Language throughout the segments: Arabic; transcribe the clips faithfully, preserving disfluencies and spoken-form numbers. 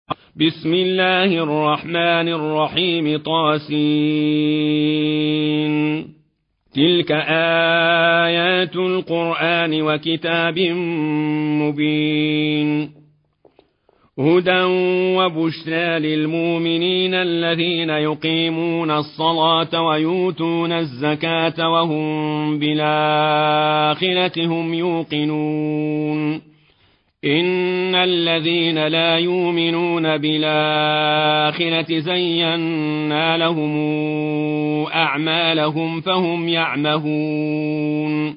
بسم الله الرحمن الرحيم طاسين تلك آيات القرآن وكتاب مبين هدى وبشرى للمؤمنين الذين يقيمون الصلاة ويؤتون الزكاة وهم بالآخرة هم يوقنون إن الذين لا يؤمنون بالآخرة زينا لهم أعمالهم فهم يعمهون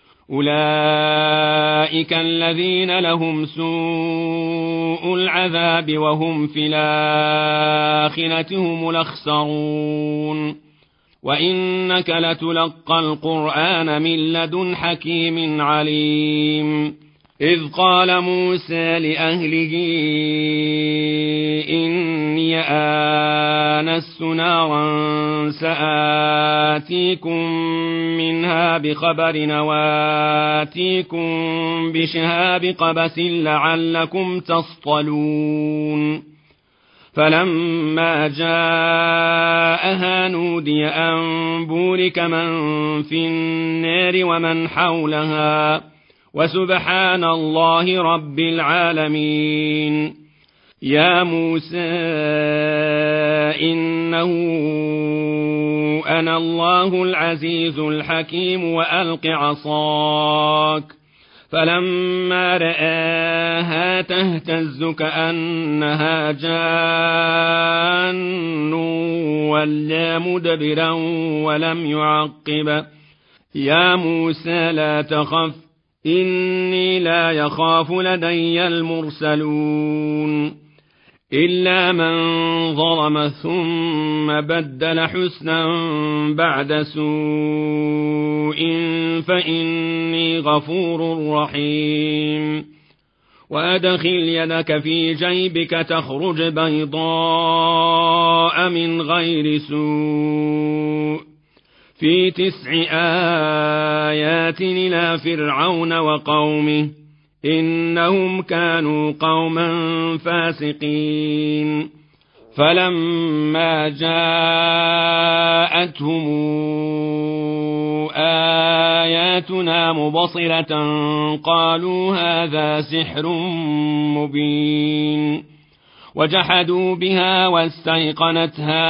أولئك الذين لهم سوء العذاب وهم في الآخرة هم الأخسرون وإنك لتلقى القرآن من لدن حكيم عليم إذ قال موسى لأهله إني آنست نارا سآتيكم منها بخبر وآتيكم بشهاب قبس لعلكم تصطلون فلما جاءها نودي أن بورك من في النار ومن حولها وسبحان الله رب العالمين يا موسى إنه أنا الله العزيز الحكيم وألق عصاك فلما رآها تهتز كأنها جان ولا مدبرا ولم يعقب يا موسى لا تخف إني لا يخاف لدي المرسلون إلا من ظلم ثم بدل حسنا بعد سوء فإني غفور رحيم وأدخل يدك في جيبك تخرج بيضاء من غير سوء في تسع آيات إلى فرعون وقومه إنهم كانوا قوما فاسقين فلما جاءتهم آياتنا مبصرة قالوا هذا سحر مبين وجحدوا بها واستيقنتها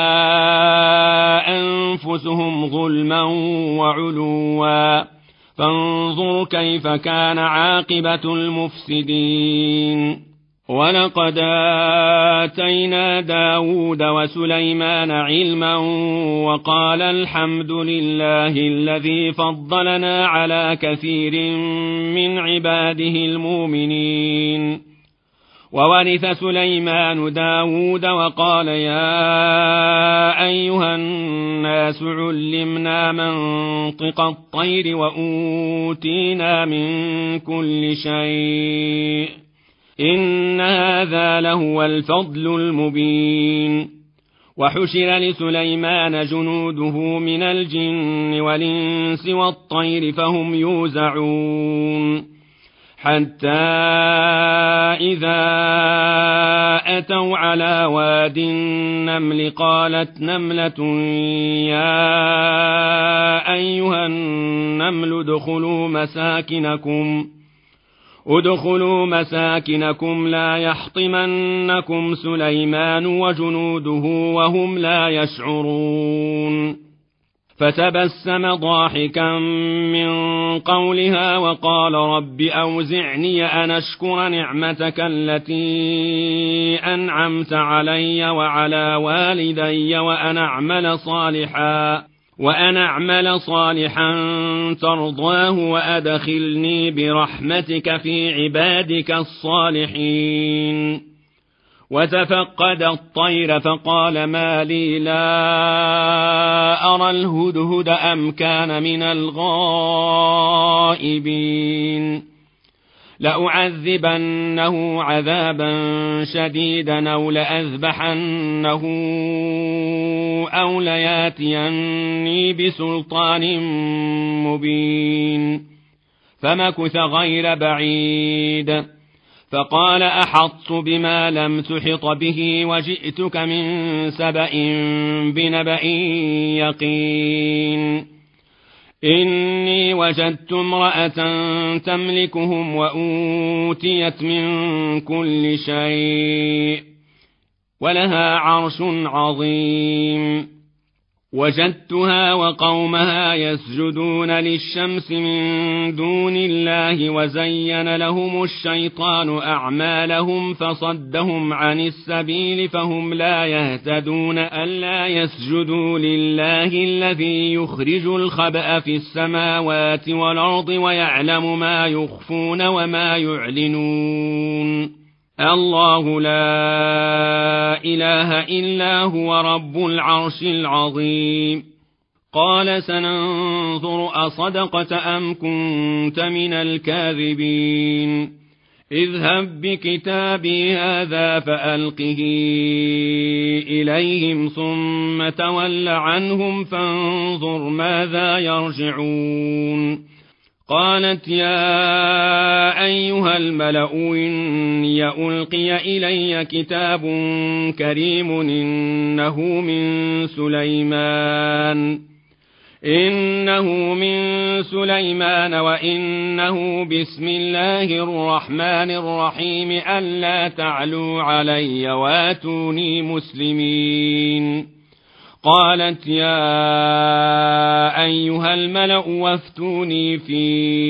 أنفسهم ظلما وعلوا فانظر كيف كان عاقبة المفسدين ولقد آتينا داود وسليمان علما وقال الحمد لله الذي فضلنا على كثير من عباده المؤمنين وورث سليمان داود وقال يا أيها الناس علمنا منطق الطير وأوتينا من كل شيء إن هذا لهو الفضل المبين وحشر لسليمان جنوده من الجن والإنس والطير فهم يوزعون حتى إذا أتوا على واد النمل قالت نملة يا أيها النمل ادخلوا مساكنكم ادخلوا مساكنكم لا يحطمنكم سليمان وجنوده وهم لا يشعرون فتبسم ضاحكا من قولها وقال رب أوزعني أن أشكر نعمتك التي أنعمت علي وعلى والدي وأن أعمل صالحا وأن أعمل صالحا ترضاه وأدخلني برحمتك في عبادك الصالحين وتفقد الطير فقال ما لي لا أرى الهدهد أم كان من الغائبين لأعذبنه عذابا شديدا أو لأذبحنه أو لياتيني بسلطان مبين فمكث غير بعيد فقال أحطت بما لم تحط به وجئتك من سبأ بنبأ يقين إني وجدت امرأة تملكهم وأوتيت من كل شيء ولها عرش عظيم وجدتها وقومها يسجدون للشمس من دون الله وزين لهم الشيطان أعمالهم فصدهم عن السبيل فهم لا يهتدون ألا يسجدوا لله الذي يخرج الخبأ في السماوات والأرض ويعلم ما يخفون وما يعلنون الله لا إله إلا هو رب العرش العظيم قال سننظر أصدقت أم كنت من الكاذبين اذهب بكتابي هذا فألقه إليهم ثم تول عنهم فانظر ماذا يرجعون قالت يا أيها الملأ إني ألقي إلي كتاب كريم إنه من سليمان إنه من سليمان وإنه بسم الله الرحمن الرحيم ألا تعلوا علي واتوني مسلمين قالت يا أيها الملأ وافتوني في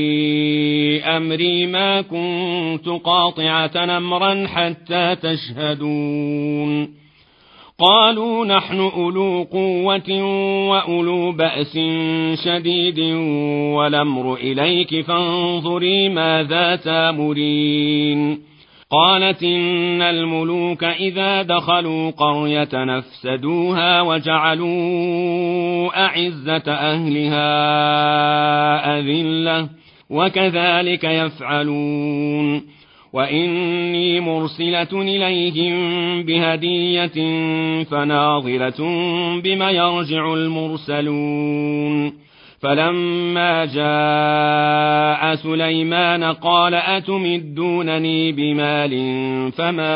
أمري ما كنت قاطعة أمرا حتى تشهدون قالوا نحن أولو قوة وأولو بأس شديد والأمر إليك فانظري ماذا تامرين قالت إن الملوك إذا دخلوا قرية نفسدوها وجعلوا أعزة أهلها أذلة وكذلك يفعلون وإني مرسلة إليهم بهدية فناظرة بما يرجع المرسلون فلما جاء سليمان قال أتمدونني بمال فما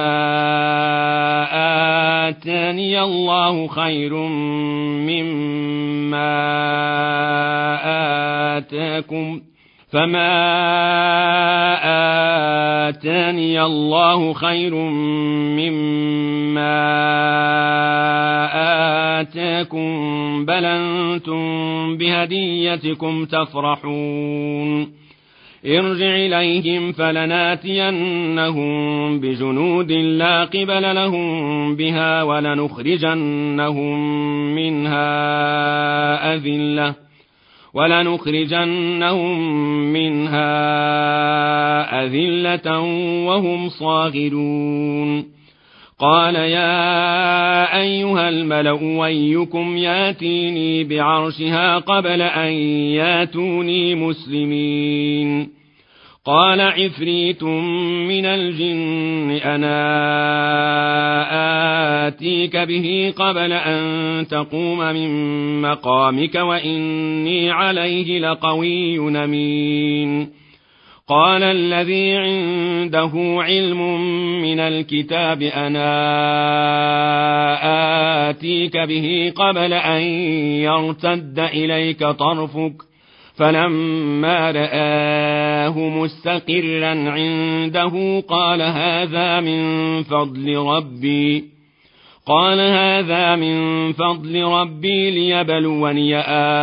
آتاني الله خير مما آتاكم فما آتاني الله خير مما آتاكم بل أنتم بهديتكم تفرحون ارجع إليهم فلناتينهم بجنود لا قبل لهم بها ولنخرجنهم منها أذلة ولنخرجنهم منها أذلة وهم صاغرون قال يا أيها الملأ أيكم ياتيني بعرشها قبل أن ياتوني مسلمين قال عفريت من الجن أنا آتيك به قبل أن تقوم من مقامك وإني عليه لقوي أمين قال الذي عنده علم من الكتاب أنا آتيك به قبل أن يرتد إليك طرفك فلما رآه مستقرا عنده قال هذا من فضل ربي قال هذا من فضل ربي ليبلوني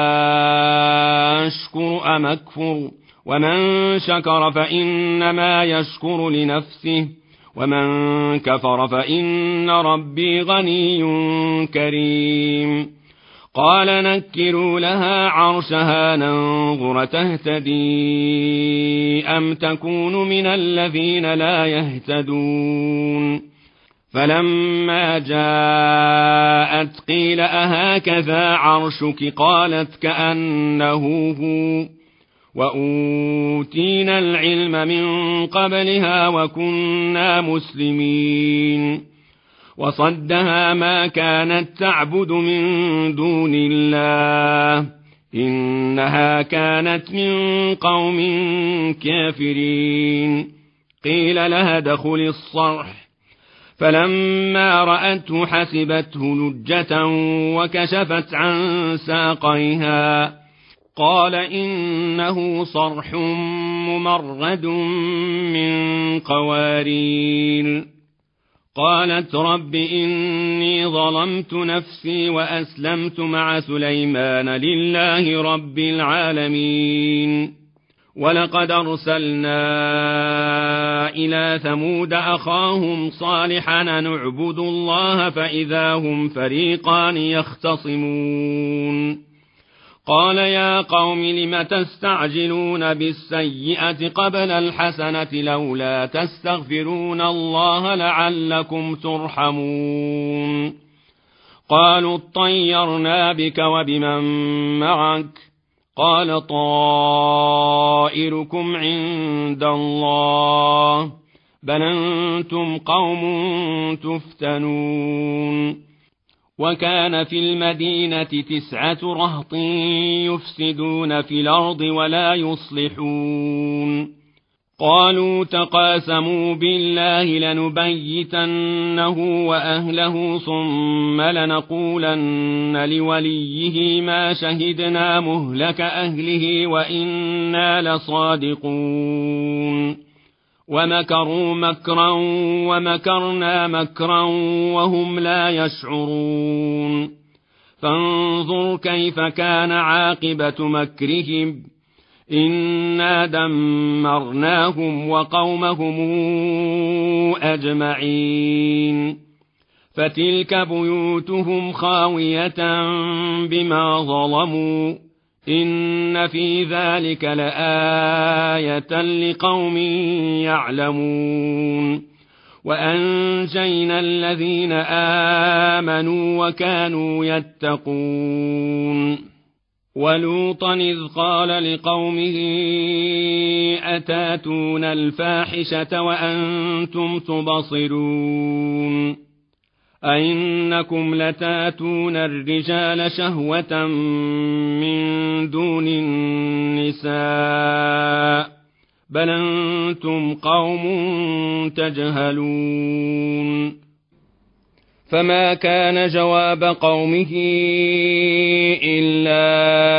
أشكر أم أكفر ومن شكر فإنما يشكر لنفسه ومن كفر فإن ربي غني كريم قال نكروا لها عرشها ننظر تهتدي أم تكون من الذين لا يهتدون فلما جاءت قيل أهكذا عرشك قالت كأنه هو وأوتينا العلم من قبلها وكنا مسلمين وصدها ما كانت تعبد من دون الله إنها كانت من قوم كافرين قيل لها ادخل الصرح، فلما رأته حسبته لجة وكشفت عن ساقيها، قال إنه صرح ممرد من قوارير. قالت رب إني ظلمت نفسي وأسلمت مع سليمان لله رب العالمين. ولقد أرسلنا إلى ثمود أخاهم صالحا نعبد الله فإذا هم فريقان يختصمون. قال يا قوم لم تستعجلون بالسيئة قبل الحسنة لولا تستغفرون الله لعلكم ترحمون. قالوا اطيرنا بك وبمن معك، قال طائركم عند الله بل أنتم قوم تفتنون. وكان في المدينة تسعة رهط يفسدون في الأرض ولا يصلحون. قالوا تقاسموا بالله لنبيتنه وأهله ثم لنقولن لوليه ما شهدنا مهلك أهله وإنا لصادقون. ومكروا مكرا ومكرنا مكرا وهم لا يشعرون. فانظر كيف كان عاقبة مكرهم إنا دمرناهم وقومهم أجمعين. فتلك بيوتهم خاوية بما ظلموا إن في ذلك لآية لقوم يعلمون. وأنجينا الذين آمنوا وكانوا يتقون. ولوطا إذ قال لقومه أتاتون الفاحشة وأنتم تبصرون أئنكم لتاتون الرجال شهوة من دون النساء بل أنتم قوم تجهلون. فما كان جواب قومه إلا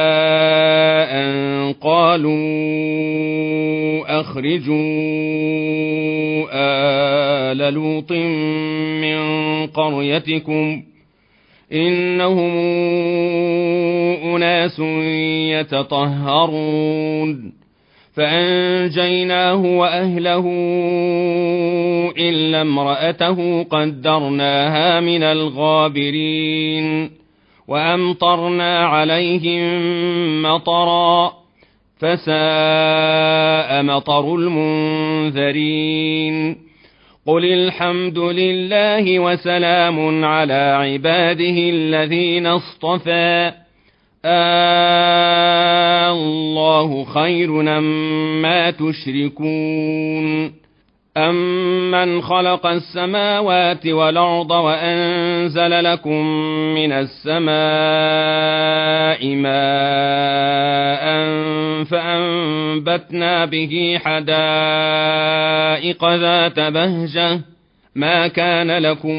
أن قالوا أخرجوا آل لوط من قريتكم إنهم أناس يتطهرون. فأنجيناه وأهله إلا امرأته قدرناها من الغابرين. وأمطرنا عليهم مطرا فساء مطر المنذرين. قل الحمد لله وسلام على عباده الذين اصطفى الله خير أمّا تشركون. أَمَّنْ خَلَقَ السَّمَاوَاتِ وَالْأَرْضَ وَأَنزَلَ لَكُم مِّنَ السَّمَاءِ مَاءً فَأَنبَتْنَا بِهِ حَدَائِقَ ذَاتَ بَهْجَةٍ ما كان لكم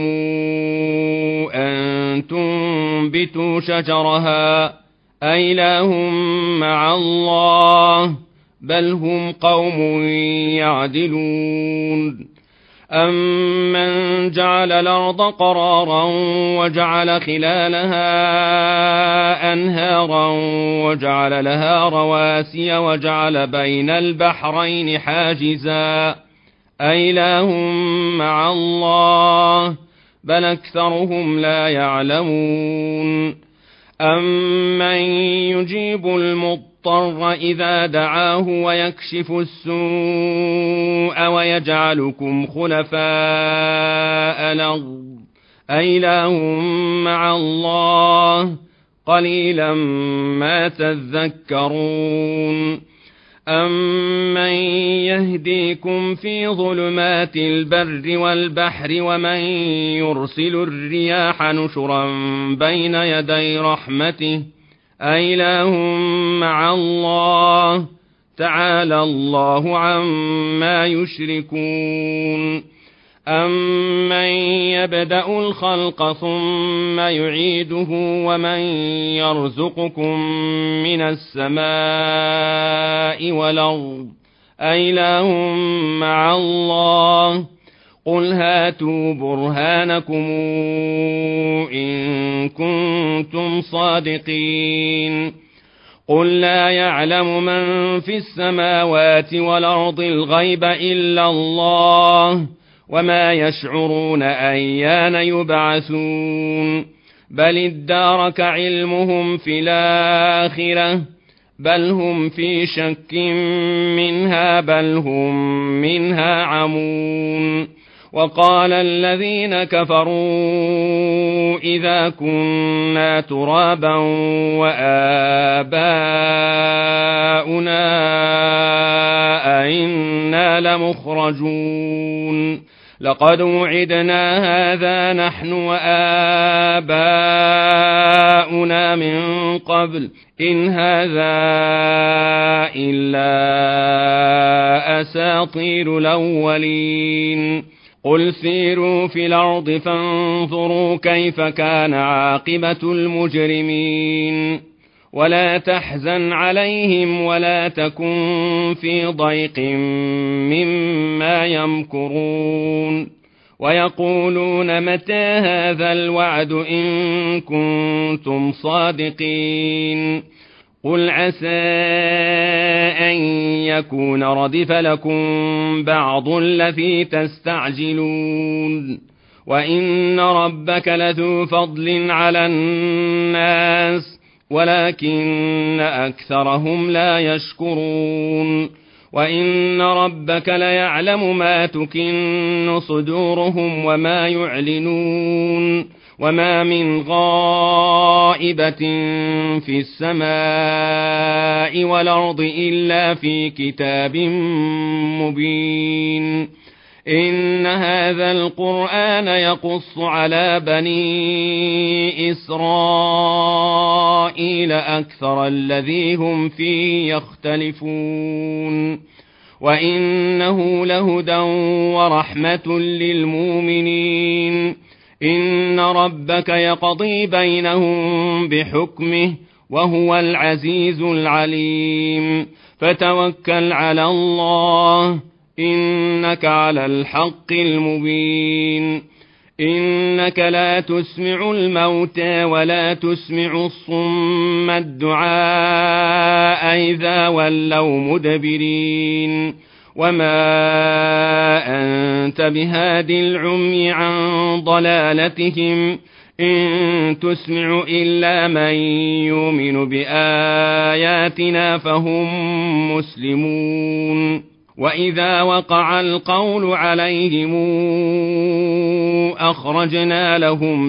أن تنبتوا شجرها أإله مع الله بل هم قوم يعدلون. أمن جعل الأرض قرارا وجعل خلالها أنهارا وجعل لها رواسي وجعل بين البحرين حاجزا أإله مع الله بل أكثرهم لا يعلمون. أمن يجيب المضطر إذا دعاه ويكشف السوء ويجعلكم خلفاء الأرض أإله مع الله قليلا ما تذكرون. أَمَّن يهديكم في ظلمات البر والبحر ومن يرسل الرياح نشرا بين يدي رحمته أإله مع الله تعالى الله عما يشركون أمن يبدأ الخلق ثم يعيده ومن يرزقكم من السماء والأرض أإله مع الله قل هاتوا برهانكم إن كنتم صادقين قل لا يعلم من في السماوات والأرض الغيب إلا الله وما يشعرون أيان يبعثون بل ادارك علمهم في الآخرة بل هم في شك منها بل هم منها عمون وقال الذين كفروا إذا كنا ترابا وآباؤنا أئنا لمخرجون لقد وعدنا هذا نحن وآباؤنا من قبل إن هذا إلا أساطير الأولين قل سيروا في الأرض فانظروا كيف كان عاقبة المجرمين ولا تحزن عليهم ولا تكن في ضيق مما يمكرون ويقولون متى هذا الوعد إن كنتم صادقين قل عسى أن يكون ردف لكم بعض الذي تستعجلون وإن ربك لذو فضل على الناس ولكن أكثرهم لا يشكرون وإن ربك ليعلم ما تكن صدورهم وما يعلنون وما من غائبة في السماء والأرض إلا في كتاب مبين إن هذا القرآن يقص على بني إسرائيل أكثر الذي هم فيه يختلفون وإنه لهدى ورحمة للمؤمنين إن ربك يقضي بينهم بحكمه وهو العزيز العليم فتوكل على الله إنك على الحق المبين إنك لا تسمع الموتى ولا تسمع الصم الدعاء إذا ولوا مدبرين وما أنت بهاد العمي عن ضلالتهم إن تسمع إلا من يؤمن بآياتنا فهم مسلمون وإذا وقع القول عليهم أخرجنا لهم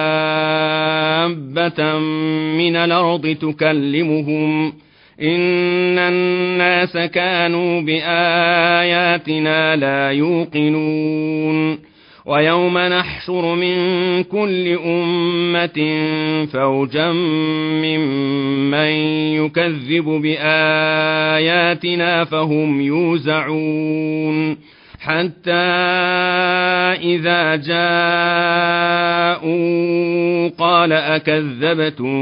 دابة من الأرض تكلمهم إن الناس كانوا بآياتنا لا يوقنون ويوم نحشر من كل أمة فوجا ممن يكذب بآياتنا فهم يوزعون حتى إذا جاءوا قال أكذبتم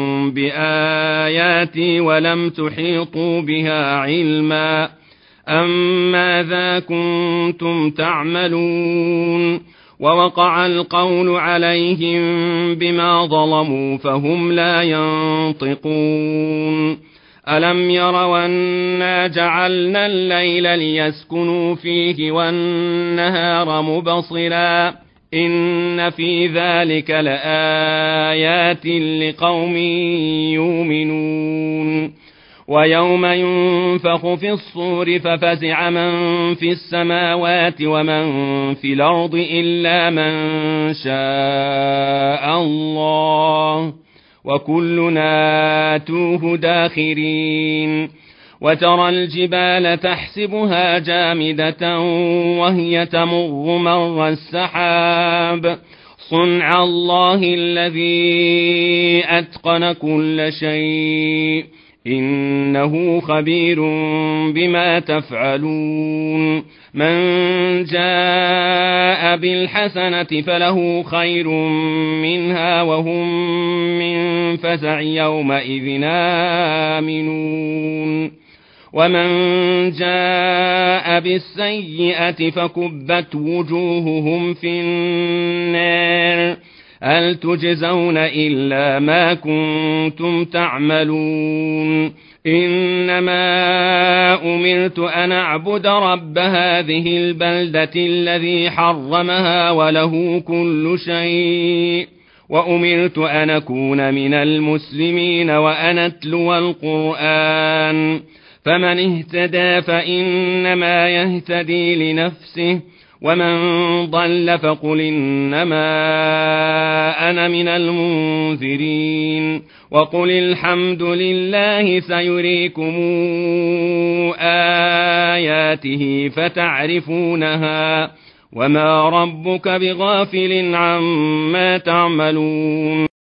بآياتي ولم تحيطوا بها علما أم ماذا كنتم تعملون ووقع القول عليهم بما ظلموا فهم لا ينطقون ألم يروا أنا جعلنا الليل ليسكنوا فيه والنهار مبصرا إن في ذلك لآيات لقوم يؤمنون ويوم ينفخ في الصور ففزع من في السماوات ومن في الأرض إلا من شاء الله وكلنا آتوه داخرين وترى الجبال تحسبها جامدة وهي تمر مر السحاب صنع الله الذي أتقن كل شيء إنه خبير بما تفعلون من جاء بالحسنة فله خير منها وهم من فزع يومئذ آمنون ومن جاء بالسيئة فكبت وجوههم في النار هل تجزون إلا ما كنتم تعملون إنما أمرت أن أعبد رب هذه البلدة الذي حرمها وله كل شيء وأمرت أن أكون من المسلمين وأن أتلو القرآن فمن اهتدى فإنما يهتدي لنفسه ومن ضل فقل إنما أنا من المنذرين وقل الحمد لله سيريكم آياته فتعرفونها وما ربك بغافل عما تعملون